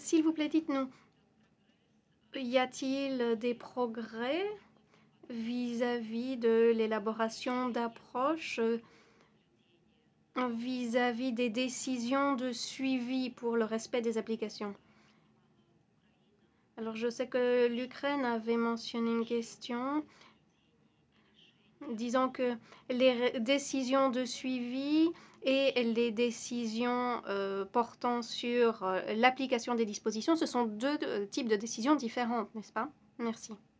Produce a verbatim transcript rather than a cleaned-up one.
S'il vous plaît, dites-nous, y a-t-il des progrès vis-à-vis de l'élaboration d'approches euh, vis-à-vis des décisions de suivi pour le respect des applications? Alors, je sais que l'Ukraine avait mentionné une question disant que les décisions de suivi et les décisions euh, portant sur euh, l'application des dispositions, ce sont deux euh, types de décisions différentes, n'est-ce pas? Merci.